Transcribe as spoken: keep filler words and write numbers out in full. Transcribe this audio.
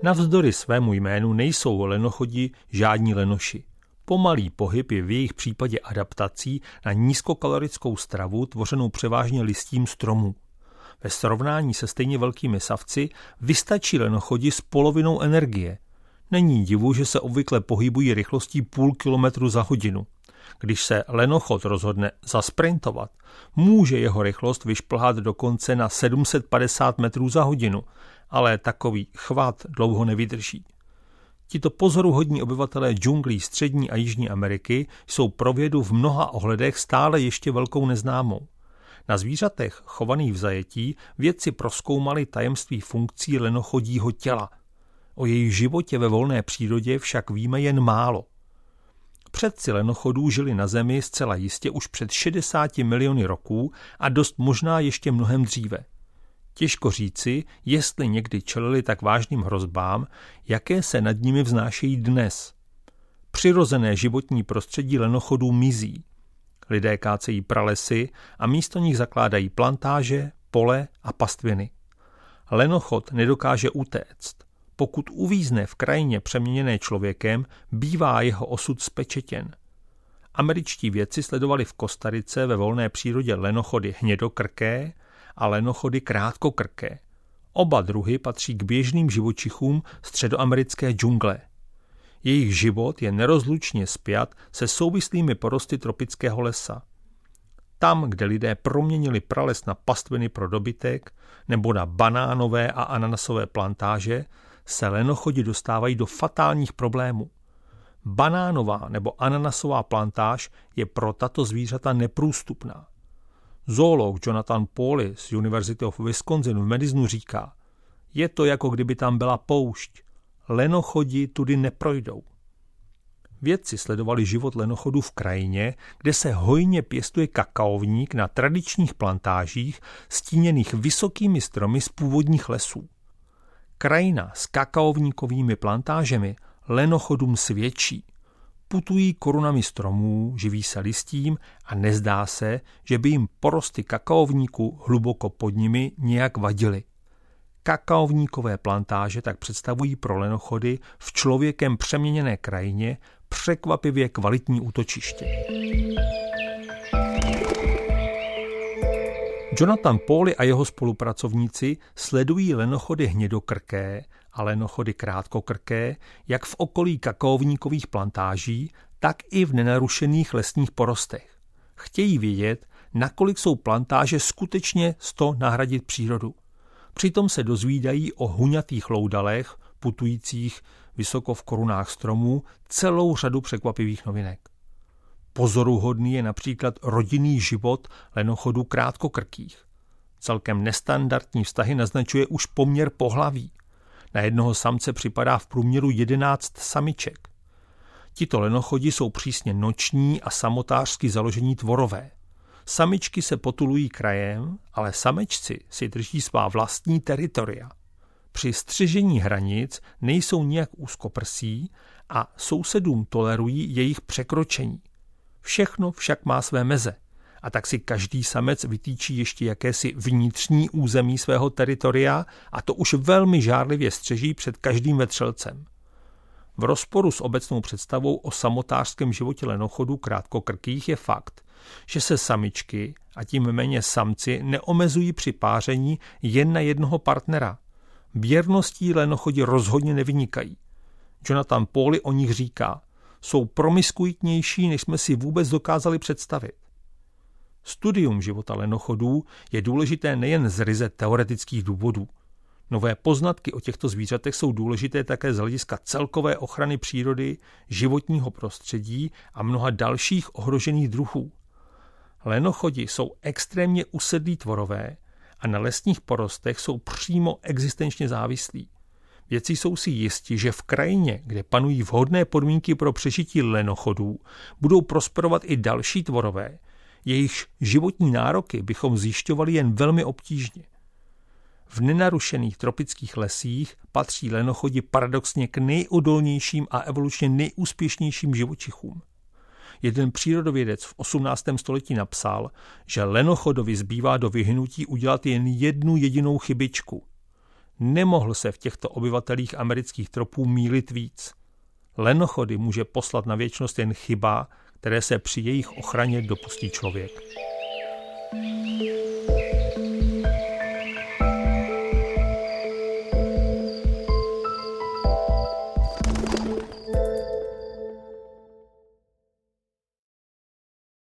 Navzdory svému jménu nejsou lenochodi žádní lenoši. Pomalý pohyb je v jejich případě adaptací na nízkokalorickou stravu tvořenou převážně listím stromů. Ve srovnání se stejně velkými savci vystačí lenochodi s polovinou energie. Není divu, že se obvykle pohybují rychlostí půl kilometru za hodinu. Když se lenochod rozhodne zasprintovat, může jeho rychlost vyšplhat dokonce na sedm set padesát metrů za hodinu, ale takový chvat dlouho nevydrží. Tito pozoruhodní obyvatelé džunglí Střední a Jižní Ameriky jsou pro vědu v mnoha ohledech stále ještě velkou neznámou. Na zvířatech chovaných v zajetí vědci prozkoumali tajemství funkcí lenochodího těla. O jejich životě ve volné přírodě však víme jen málo. Předci lenochodů žili na Zemi zcela jistě už před šedesáti miliony roků a dost možná ještě mnohem dříve. Těžko říci, jestli někdy čelili tak vážným hrozbám, jaké se nad nimi vznášejí dnes. Přirozené životní prostředí lenochodů mizí. Lidé kácejí pralesy a místo nich zakládají plantáže, pole a pastviny. Lenochod nedokáže utéct. Pokud uvízne v krajině přeměněné člověkem, bývá jeho osud spečetěn. Američtí vědci sledovali v Kostarice ve volné přírodě lenochody hnědokrké a lenochody krátkokrké. Oba druhy patří k běžným živočichům středoamerické džungle. Jejich život je nerozlučně spjat se souvislými porosty tropického lesa. Tam, kde lidé proměnili prales na pastviny pro dobytek nebo na banánové a ananasové plantáže, se lenochodi dostávají do fatálních problémů. Banánová nebo ananasová plantáž je pro tato zvířata neprůstupná. Zoolog Jonathan Pauly z University of Wisconsin v Madisonu říká, je to jako kdyby tam byla poušť. Lenochodi tudy neprojdou. Vědci sledovali život lenochodů v krajině, kde se hojně pěstuje kakaovník na tradičních plantážích stíněných vysokými stromy z původních lesů. Krajina s kakaovníkovými plantážemi lenochodům svědčí. Putují korunami stromů, živí se listím a nezdá se, že by jim porosty kakaovníku hluboko pod nimi nějak vadily. Kakaovníkové plantáže tak představují pro lenochody v člověkem přeměněné krajině překvapivě kvalitní útočiště. Jonathan Pauly a jeho spolupracovníci sledují lenochody hnědokrké a lenochody krátkokrké jak v okolí kakaovníkových plantáží, tak i v nenarušených lesních porostech. Chtějí vědět, nakolik jsou plantáže skutečně sto nahradit přírodu. Přitom se dozvídají o huňatých loudalech, putujících vysoko v korunách stromů, celou řadu překvapivých novinek. Pozoruhodný je například rodinný život lenochodů krátkokrkých. Celkem nestandardní vztahy naznačuje už poměr pohlaví. Na jednoho samce připadá v průměru jedenáct samiček. Tito lenochodi jsou přísně noční a samotářsky založení tvorové. Samičky se potulují krajem, ale samečci si drží svá vlastní teritoria. Při střežení hranic nejsou nijak úzkoprsí a sousedům tolerují jejich překročení. Všechno však má své meze a tak si každý samec vytýčí ještě jakési vnitřní území svého teritoria a to už velmi žárlivě střeží před každým vetřelcem. V rozporu s obecnou představou o samotářském životě lenochodů krátkokrkých je fakt, že se samičky a tím méně samci neomezují při páření jen na jednoho partnera. Věrností lenochodi rozhodně nevynikají. Jonathan Pauly o nich říká, jsou promiskuitnější, než jsme si vůbec dokázali představit. Studium života lenochodů je důležité nejen z ryze teoretických důvodů. Nové poznatky o těchto zvířatech jsou důležité také z hlediska celkové ochrany přírody, životního prostředí a mnoha dalších ohrožených druhů. Lenochodi jsou extrémně usedlí tvorové a na lesních porostech jsou přímo existenčně závislí. Vědci jsou si jisti, že v krajině, kde panují vhodné podmínky pro přežití lenochodů, budou prosperovat i další tvorové. Jejichž životní nároky bychom zjišťovali jen velmi obtížně. V nenarušených tropických lesích patří lenochodi paradoxně k nejodolnějším a evolučně nejúspěšnějším živočichům. Jeden přírodovědec v osmnáctém století napsal, že lenochodovi zbývá do vyhynutí udělat jen jednu jedinou chybičku. Nemohl se v těchto obyvatelích amerických tropů mýlit víc. Lenochody může poslat na věčnost jen chyba, které se při jejich ochraně dopustí člověk.